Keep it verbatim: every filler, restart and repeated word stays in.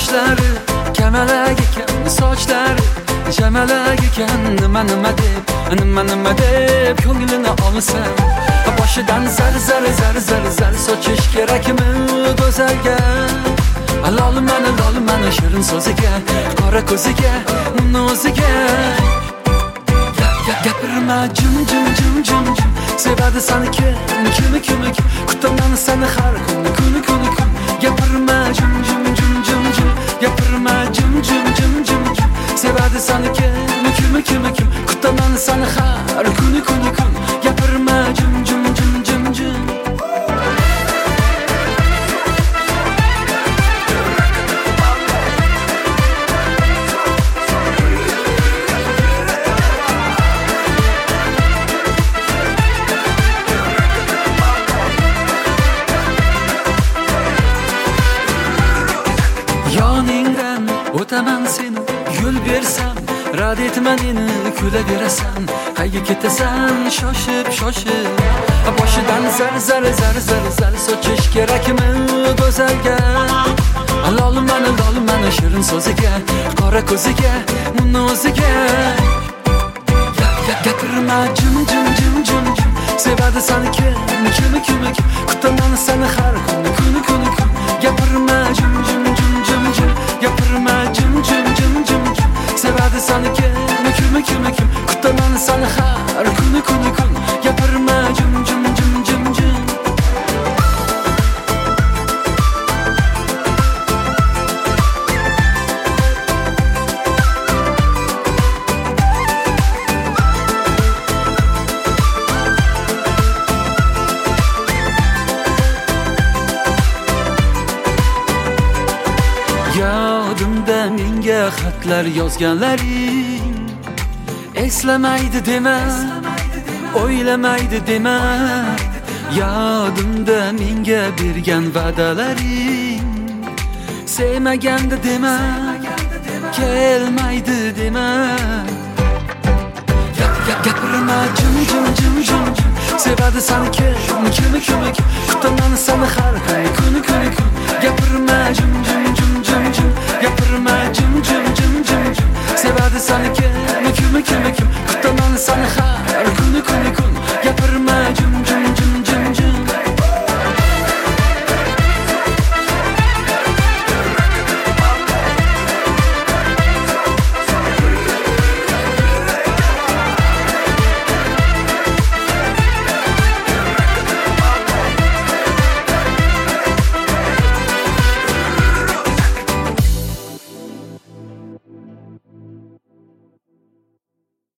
qoshlari kamalak ekan, sochlari jamalak ekan. Nima nima deb, nima nima deb ko'nglini olsam, boshidan zar zar zar zar zar sochish kerakmi go'zalga? Lolman lolman shirin so'ziga, qora ko'ziga, noziga. Gapirma jim jim jim jim jim, sevadi seni kim kim kim kim, kutaman seni har kun kun kun kun. Gapirma jim jim jim jim jim, gapirma jim jim jim jim jim, sevadi seni kim kim kim kim, kutaman seni har kun kun kun. Gapirma jim jim jim jim jim. Yoningdan o'taman seni, yo'l bersam rad etma meni, kulaverasan. Qayga ketasan shoshib shoshib, boshidan zar zar zar zar zar sochish kerakmi go'zalga? Lolman lolman shirin so'ziga, qora ko'ziga, noziga. Gapirma jim jim jim jim jim, sevadi seni kim kim kim kim, kutaman seni har kun kun kun kun. Gapirma jim jim jim jim jim, gapirma jim jim jim jim jim, sevadi seni kim kim kim kim, kutaman seni har kun kun kun. Gapirma jim jim jim jim jim. Yodimda menga xatlar yozganlaring, eslamaydi dema, o'ylamaydi dema. Yodimda menga bergan va'dalaring, sevmaganda dema, kelmaydi dema. Gapirma jim jim jim jim jim, sevadi seni kim kim kim kim, kutaman seni har kun kun kun. Gapirma jim jim jim jim jim, gapirma jim jim jim jim jim, sevadi seni kim kim kim kim, kutaman seni har